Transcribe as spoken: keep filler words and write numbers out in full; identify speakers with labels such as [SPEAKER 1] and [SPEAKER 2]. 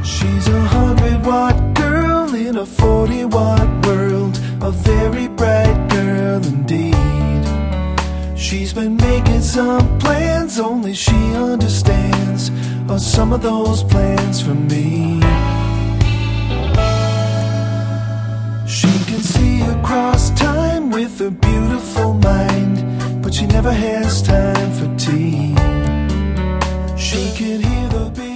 [SPEAKER 1] She's a hundred watt girl in a forty watt world, a very bright girl indeed. She's been making some plans only she understands, are some of those plans for me. She can see across time with a beautiful mind, but she never has time for tea. She can hear the